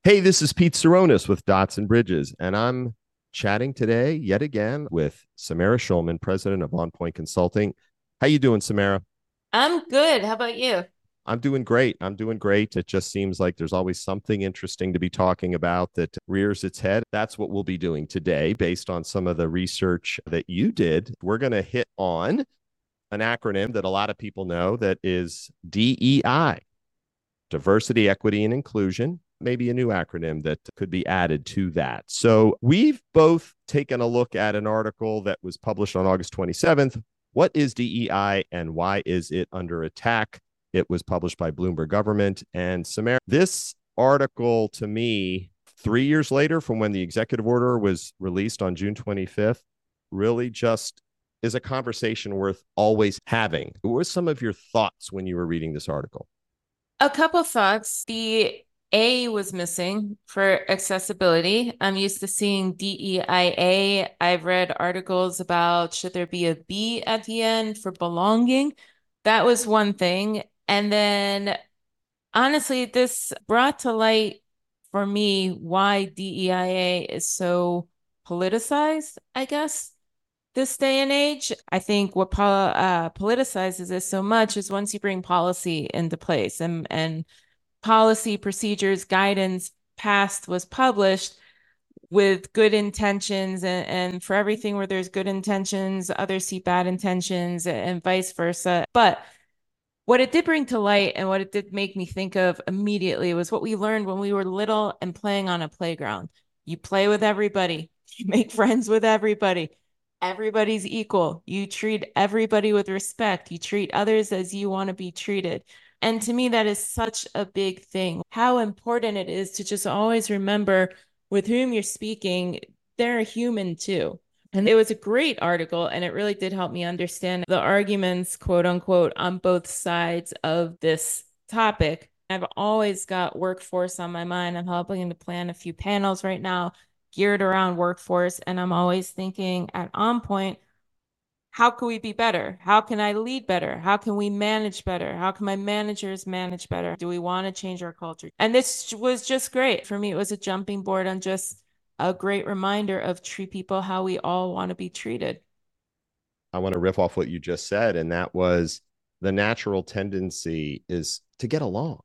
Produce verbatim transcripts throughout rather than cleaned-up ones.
Hey, this is Pete Saronis with Dots and Bridges, and I'm chatting today yet again with Samara Schulman, president of On Point Consulting. How you doing, Samara? I'm good. How about you? I'm doing great. I'm doing great. It just seems like there's always something interesting to be talking about that rears its head. That's what we'll be doing today based on some of the research that you did. We're going to hit on an acronym that a lot of people know that is D E I, diversity, equity, and inclusion, maybe a new acronym that could be added to that. So we've both taken a look at an article that was published on August twenty-seventh. What is D E I and why is it under attack? It was published by Bloomberg Government. And Samara, this article to me, three years later from when the executive order was released on June twenty-fifth, really just is a conversation worth always having. What were some of your thoughts when you were reading this article? A couple thoughts. The A was missing for accessibility. I'm used to seeing D E I A. I've read articles about should there be a B at the end for belonging. That was one thing. And then honestly, this brought to light for me why D E I A is so politicized, I guess. This day and age, I think what po uh, politicizes this so much is once you bring policy into place and and policy procedures guidance passed was published with good intentions and, and for everything where there's good intentions, others see bad intentions and vice versa. But what it did bring to light and what it did make me think of immediately was what we learned when we were little and playing on a playground. You play with everybody, you make friends with everybody. Everybody's equal. You treat everybody with respect. You treat others as you want to be treated. And to me, that is such a big thing. How important it is to just always remember with whom you're speaking, they're a human too. And it was a great article, and it really did help me understand the arguments, quote unquote, on both sides of this topic. I've always got workforce on my mind. I'm helping to plan a few panels right now geared around workforce, and I'm always thinking at On Point, how can we be better? How can I lead better? How can we manage better? How can my managers manage better? Do we want to change our culture? And this was just great. For me, it was a jumping board on just a great reminder of treat people how we all want to be treated. I want to riff off what you just said, and that was the natural tendency is to get along.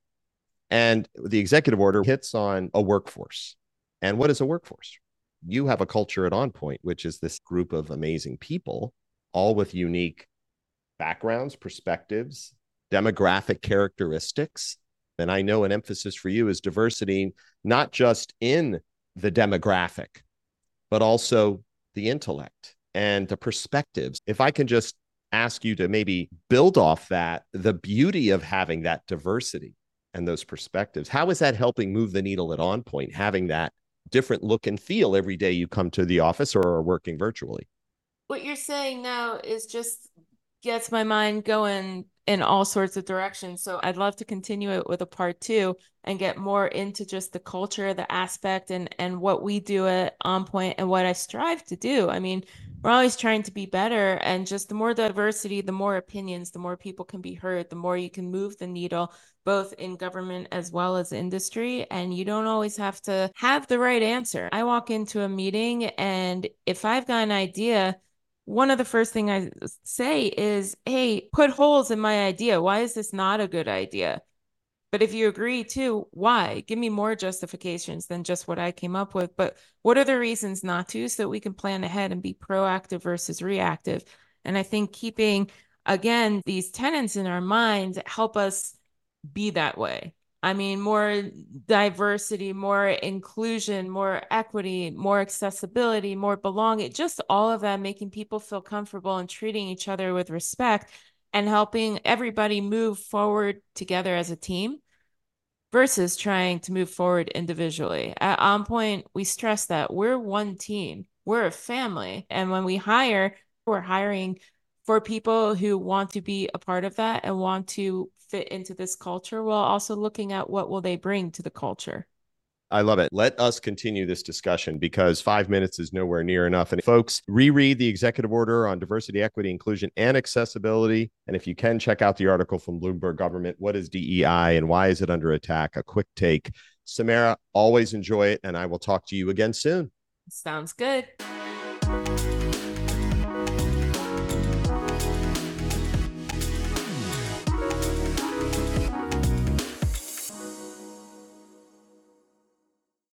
And the executive order hits on a workforce. And what is a workforce? You have a culture at On Point, which is this group of amazing people, all with unique backgrounds, perspectives, demographic characteristics. And I know an emphasis for you is diversity, not just in the demographic, but also the intellect and the perspectives. If I can just ask you to maybe build off that, the beauty of having that diversity and those perspectives, how is that helping move the needle at On Point, having that different look and feel every day you come to the office or are working virtually? What you're saying now is just gets my mind going in all sorts of directions. So I'd love to continue it with a part two and get more into just the culture, the aspect, and and what we do at On Point and what I strive to do. I mean, we're always trying to be better, and just the more diversity, the more opinions, the more people can be heard, the more you can move the needle, both in government as well as industry. And you don't always have to have the right answer. I walk into a meeting, and if I've got an idea, one of the first thing I say is, hey, put holes in my idea. Why is this not a good idea? But if you agree too, why? Give me more justifications than just what I came up with. But what are the reasons not to so that we can plan ahead and be proactive versus reactive? And I think keeping, again, these tenets in our minds help us be that way. I mean, more diversity, more inclusion, more equity, more accessibility, more belonging, just all of that, making people feel comfortable and treating each other with respect and helping everybody move forward together as a team versus trying to move forward individually. At On Point, we stress that we're one team, we're a family. And when we hire, we're hiring for people who want to be a part of that and want to fit into this culture while also looking at what will they bring to the culture. I love it. Let us continue this discussion because five minutes is nowhere near enough. And folks, reread the executive order on diversity, equity, inclusion, and accessibility. And if you can, check out the article from Bloomberg Government. What is D E I and why is it under attack? A quick take. Samara, always enjoy it. And I will talk to you again soon. Sounds good.